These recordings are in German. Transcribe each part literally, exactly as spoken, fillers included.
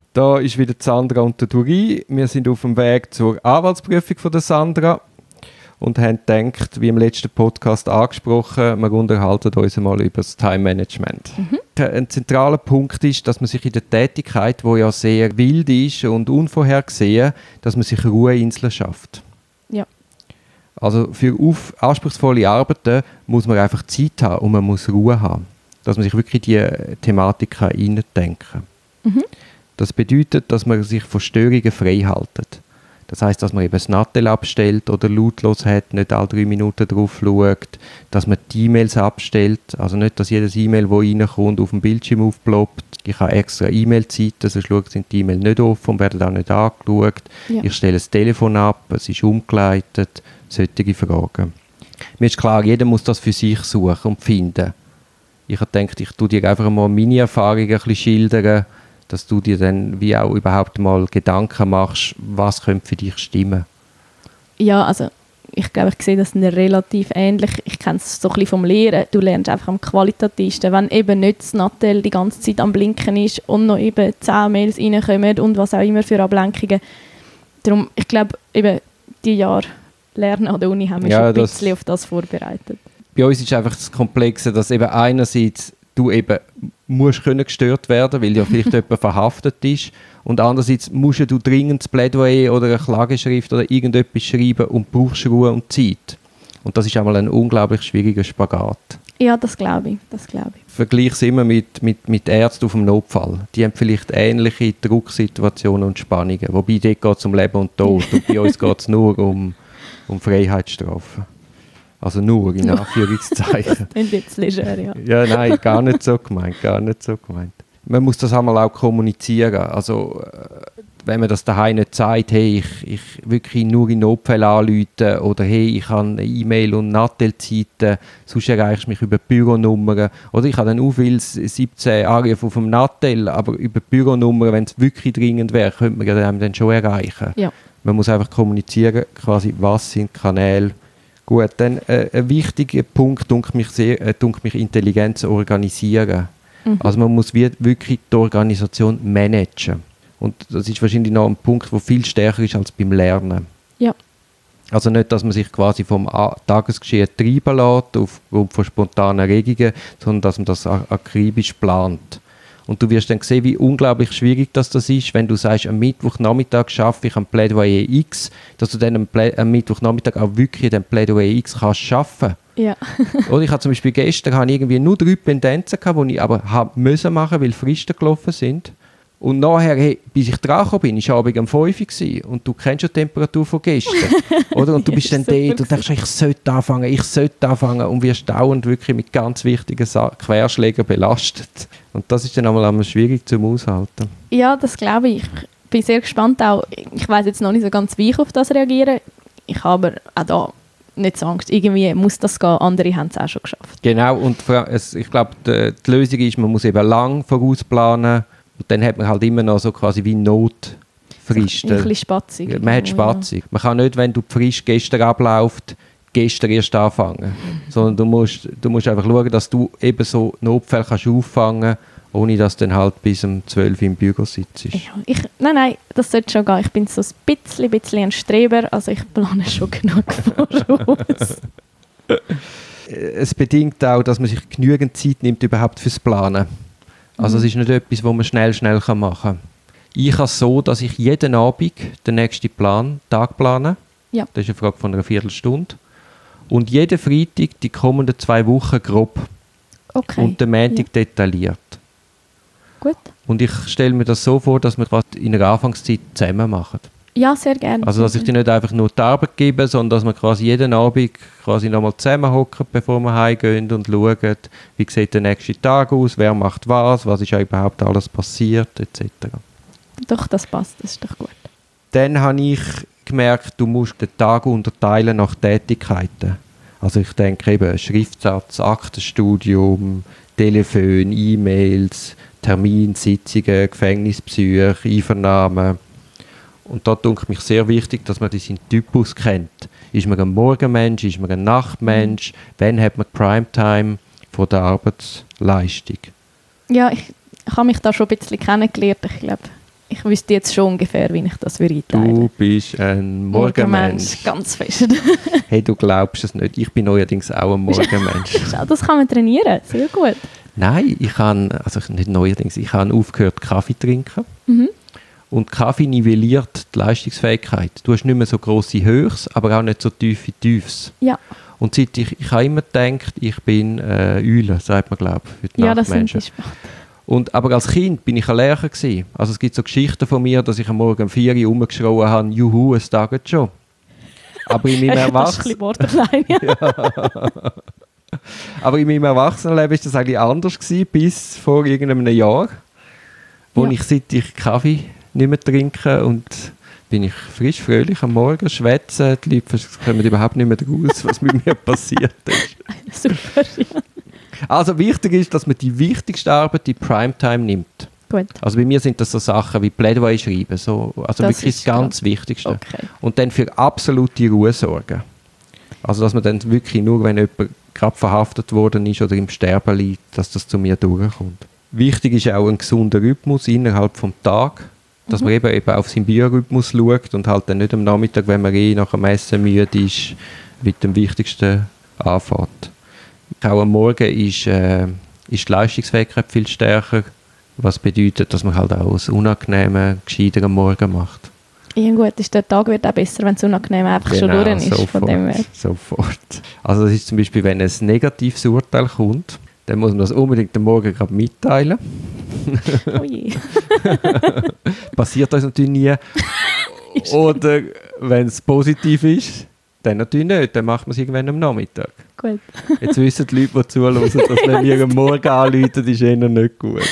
Da ist wieder Sandra und der Duri. Wir sind auf dem Weg zur Anwaltsprüfung von der Sandra und haben gedacht, wie im letzten Podcast angesprochen, wir unterhalten uns einmal über das Time-Management. Mhm. Ein zentraler Punkt ist, dass man sich in der Tätigkeit, die ja sehr wild ist und unvorhergesehen, dass man sich Ruheinseln schafft. Ja. Also für auf anspruchsvolle Arbeiten muss man einfach Zeit haben und man muss Ruhe haben. Dass man sich wirklich in die Thematik hineindenken kann. Mhm. Das bedeutet, dass man sich von Störungen frei hält. Das heisst, dass man eben das Nattel abstellt oder lautlos hat, nicht alle drei Minuten drauf schaut, dass man die E-Mails abstellt, also nicht, dass jedes E-Mail, das reinkommt, auf dem Bildschirm aufploppt. Ich habe extra E-Mail-Zeiten, sonst sind die E-Mail nicht offen und werden auch nicht angeschaut. Ja. Ich stelle das Telefon ab, es ist umgeleitet, solche Fragen. Mir ist klar, jeder muss das für sich suchen und finden. Ich habe gedacht, ich tue dir einfach mal meine Erfahrungen ein bisschen schildern, dass du dir dann wie auch überhaupt mal Gedanken machst, was könnte für dich stimmen. Ja, also ich glaube, ich sehe das relativ ähnlich. Ich kenne es so ein bisschen vom Lehren. Du lernst einfach am qualitativsten, wenn eben nicht das Nattel die ganze Zeit am Blinken ist und noch eben zehn Mails reinkommen und was auch immer für Ablenkungen. Darum, ich glaube, eben die Jahre Lernen an der Uni haben wir ja, schon ein bisschen auf das vorbereitet. Bei uns ist einfach das Komplexe, dass eben einerseits du eben musst können gestört werden, weil ja vielleicht jemand verhaftet ist, und andererseits musst du dringend das Plädoyer oder eine Klageschrift oder irgendetwas schreiben und brauchst Ruhe und Zeit. Und das ist einmal ein unglaublich schwieriger Spagat. Ja, das glaube ich. Das glaube ich. Vergleich es immer mit, mit, mit Ärzten auf dem Notfall. Die haben vielleicht ähnliche Drucksituationen und Spannungen, wobei dort geht es um Leben und Tod und bei uns geht es nur um, um Freiheitsstrafen. Also nur, in Anführungszeichen. Das ist jetzt leger, ja. Ja, nein, gar nicht so gemeint, gar nicht so gemeint. Man muss das einmal auch kommunizieren. Also, wenn man das daheim nicht sagt, hey, ich, ich wirklich nur in Notfällen anrufen oder hey, ich habe E-Mail- und Nattel-Zeiten, sonst erreichst du mich über Büronummern. Oder ich habe dann auch viele siebzehn Anrufe auf dem Nattel, aber über Büronummern, wenn es wirklich dringend wäre, könnte man ja dann schon erreichen. Ja. Man muss einfach kommunizieren, quasi, was sind Kanäle. Gut, dann äh, ein wichtiger Punkt, denke mich, sehr, äh, denke mich Intelligenz organisieren. Mhm. Also man muss wie, wirklich die Organisation managen. Und das ist wahrscheinlich noch ein Punkt, der viel stärker ist als beim Lernen. Ja. Also nicht, dass man sich quasi vom A- Tagesgeschehen treiben lässt, aufgrund von spontanen Regungen, sondern dass man das akribisch plant. Und du wirst dann sehen, wie unglaublich schwierig das, das ist, wenn du sagst, am Mittwochnachmittag schaffe ich ein Plädoyer X, dass du dann am, Plä- am Mittwochnachmittag auch wirklich den Plädoyer X kannst schaffen. Ja. Oder ich hatte zum Beispiel gestern hatte ich irgendwie nur drei Pendenzen, die ich aber habe müssen machen, weil Fristen gelaufen sind. Und nachher, hey, bis ich dran gekommen bin, war Abend um fünf Uhr und du kennst ja die Temperatur von gestern. Oder? Und du bist dann dort und denkst, ich sollte anfangen, ich sollte anfangen und wirst dauernd wirklich mit ganz wichtigen Sa- Querschlägen belastet. Und das ist dann einmal schwierig zum Aushalten. Ja, das glaube ich. Ich bin sehr gespannt auch. Ich weiss jetzt noch nicht so ganz, wie ich auf das reagiere. Ich habe aber auch da nicht so Angst. Irgendwie muss das gehen. Andere haben es auch schon geschafft. Genau, und ich glaube, die, die Lösung ist, man muss eben lang vorausplanen. Und dann hat man halt immer noch so quasi wie Notfristen. Ein bisschen spatzig. Man hat spatzig. Ja. Man kann nicht, wenn du die Frist gestern abläuft, gestern erst anfangen. Sondern du musst, du musst einfach schauen, dass du eben so Notfälle kannst auffangen, ohne dass du dann halt bis um zwölf Uhr im Büro sitzt. Ja, ich, nein, nein, das sollte schon gehen. Ich bin so ein bisschen, bisschen ein Streber, also ich plane schon genug voraus. Es bedingt auch, dass man sich genügend Zeit nimmt überhaupt fürs Planen. Also es ist nicht etwas, was man schnell, schnell machen kann. Ich habe es so, dass ich jeden Abend den nächsten Plan, Tag plane. Ja. Das ist eine Frage von einer Viertelstunde. Und jeden Freitag die kommenden zwei Wochen grob. Okay. Und den Montag ja. detailliert. Gut. Und ich stelle mir das so vor, dass wir das in der Anfangszeit zusammen machen. Ja, sehr gerne. Also dass ich dir nicht einfach nur die Arbeit gebe, sondern dass wir quasi jeden Abend quasi nochmal zusammenhocken, bevor wir heimgehen und schauen, wie sieht der nächste Tag aus, wer macht was, was ist ja überhaupt alles passiert, et cetera. Doch, das passt, das ist doch gut. Dann habe ich gemerkt, du musst den Tag unterteilen nach Tätigkeiten. Also ich denke eben Schriftsatz, Aktenstudium, Telefon, E-Mails, Termin, Sitzungen, Gefängnisbesuche, Einvernahmen. Und da denke ich mich sehr wichtig, dass man diesen Typus kennt. Ist man ein Morgenmensch, ist man ein Nachtmensch? Wann hat man Primetime von der Arbeitsleistung? Ja, ich, ich habe mich da schon ein bisschen kennengelernt. Ich glaube, ich wüsste jetzt schon ungefähr, wie ich das würde einteilen. Du bist ein Morgenmensch. Ganz fest. Hey, du glaubst es nicht. Ich bin neuerdings auch ein Morgenmensch. Das kann man trainieren, sehr gut. Nein, ich habe, also nicht neuerdings, ich habe aufgehört, Kaffee zu trinken. Mhm. Und Kaffee nivelliert die Leistungsfähigkeit. Du hast nicht mehr so grosse Höchst, aber auch nicht so tiefe Tiefs. Ja. Und seit ich, ich habe immer gedacht, ich bin äh, Eule, sagt man, glaube ich, für die ja, das Nachtmenschen. sind die Sport. Und, aber als Kind bin ich ein Lehrer gewesen. Also es gibt so Geschichten von mir, dass ich am Morgen um vier Uhr rumgeschrien habe, juhu, es taget schon. Aber in meinem Erwachsenen... Das ist ein bisschen borderline, ja. ja. Aber in meinem Erwachsenenleben war das eigentlich anders gewesen, bis vor irgendeinem Jahr, wo ja. ich, seit ich Kaffee nicht mehr trinke und bin ich frisch, fröhlich am Morgen, schwätze, die Leute kommen überhaupt nicht mehr raus, was mit mir passiert ist. Super, ja. Also wichtig ist, dass man die wichtigste Arbeit in Primetime nimmt. Gut. Also bei mir sind das so Sachen wie Plädoyer schreiben, so, also das wirklich das ganz klar. Wichtigste. Okay. Und dann für absolute Ruhe sorgen. Also dass man dann wirklich nur, wenn jemand gerade verhaftet worden ist oder im Sterben liegt, dass das zu mir durchkommt. Wichtig ist auch ein gesunder Rhythmus innerhalb des Tages, dass mhm. man eben, eben auf seinen Biorhythmus schaut und halt dann nicht am Nachmittag, wenn man eh nach dem Essen müde ist, mit dem Wichtigsten anfängt. Auch am Morgen ist, äh, ist die Leistungsfähigkeit viel stärker, was bedeutet, dass man halt auch das Unangenehme gescheiter am Morgen macht. Ja gut, ist der Tag wird auch besser, wenn es unangenehm einfach genau, schon durch ist. Sofort, von dem her. sofort. Also das ist zum Beispiel, wenn ein negatives Urteil kommt, dann muss man das unbedingt am Morgen gerade mitteilen. Oh je. Passiert uns natürlich nie. Oder wenn es positiv ist, dann natürlich nicht. Dann macht man es irgendwann am Nachmittag. Gut. Jetzt wissen die Leute, die zuhören, dass wenn wir am Morgen anrufen, ist ihnen nicht gut.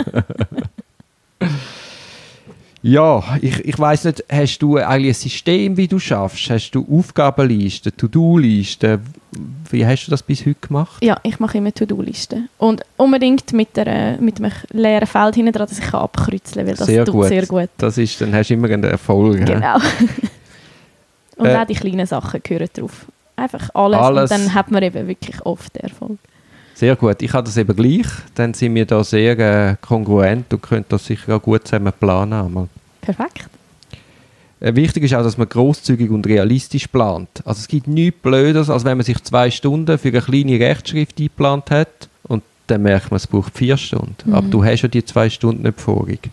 Ja, ich, ich weiss nicht, hast du eigentlich ein System, wie du schaffst? Hast du Aufgabenlisten, To-Do-Listen? Wie hast du das bis heute gemacht? Ja, ich mache immer To-Do-Listen. Und unbedingt mit, der, mit einem leeren Feld hinten dran, dass ich abkreuzeln kann, weil das sehr tut gut. sehr gut. Das ist, dann hast du immer einen Erfolg. Genau. Und äh, auch die kleinen Sachen gehören drauf. Einfach alles, alles. Und dann hat man eben wirklich oft den Erfolg. Sehr gut. Ich habe das eben gleich. Dann sind wir da sehr äh, kongruent und können das sicher auch gut zusammen planen. Einmal. Perfekt. Äh, wichtig ist auch, dass man grosszügig und realistisch plant. Also es gibt nichts Blödes, als wenn man sich zwei Stunden für eine kleine Rechtschrift eingeplant hat und dann merkt man, es braucht vier Stunden. Mhm. Aber du hast ja die zwei Stunden nicht vorig.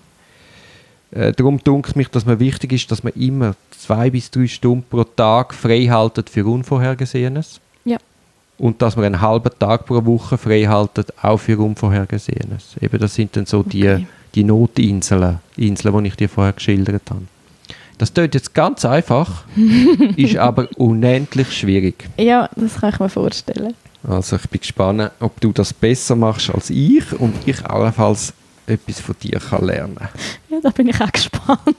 Äh, darum dunkelt mich, dass mir wichtig ist, dass man immer zwei bis drei Stunden pro Tag frei haltet für Unvorhergesehenes. Ja. Und dass man einen halben Tag pro Woche frei haltet, auch für Unvorhergesehenes. Eben, das sind dann so okay. die, die Notinseln, Inseln, die ich dir vorher geschildert habe. Das klingt jetzt ganz einfach, ist aber unendlich schwierig. Ja, das kann ich mir vorstellen. Also ich bin gespannt, ob du das besser machst als ich und ich allenfalls etwas von dir kann lernen kann. Ja, da bin ich auch gespannt.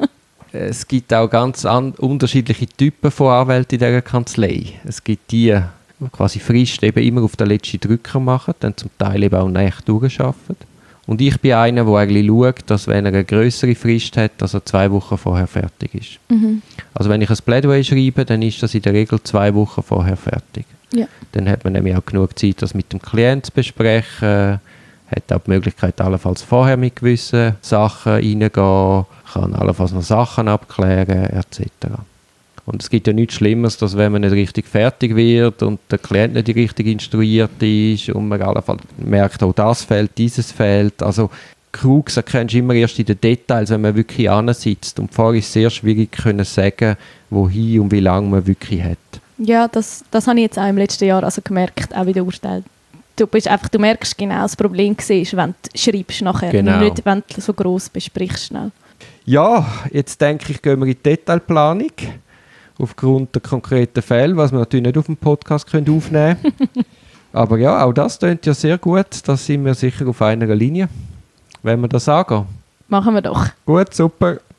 Es gibt auch ganz an, unterschiedliche Typen von Anwälten in dieser Kanzlei. Es gibt die, die quasi Frist eben immer auf den letzten Drücker machen, dann zum Teil eben auch Nächte durcharbeiten. Und ich bin einer, der eigentlich schaut, dass wenn er eine grössere Frist hat, dass er zwei Wochen vorher fertig ist. Mhm. Also wenn ich ein Plädoyer schreibe, dann ist das in der Regel zwei Wochen vorher fertig. Ja. Dann hat man nämlich auch genug Zeit, das mit dem Klienten zu besprechen, hat auch die Möglichkeit, allenfalls vorher mit gewissen Sachen reingehen, kann allenfalls noch Sachen abklären, et cetera. Und es gibt ja nichts Schlimmeres, dass wenn man nicht richtig fertig wird und der Klient nicht richtig instruiert ist und man allenfalls merkt, oh, das fehlt, dieses fehlt. Also Krux erkennst du immer erst in den Details, wenn man wirklich ansitzt. Und vorher ist es sehr schwierig können sagen, wohin und wie lange man wirklich hat. Ja, das, das habe ich jetzt auch im letzten Jahr also gemerkt, auch bei den Urteilen. Du, bist einfach, du merkst genau, das Problem siehst, wenn du schreibst nachher, genau. Nicht wenn du so gross besprichst schnell. Ja, jetzt denke ich, gehen wir in die Detailplanung. Aufgrund der konkreten Fälle, was wir natürlich nicht auf dem Podcast können aufnehmen können. Aber ja, auch das klingt ja sehr gut. Da sind wir sicher auf einer Linie, wenn wir das angehen. Machen wir doch. Gut, super.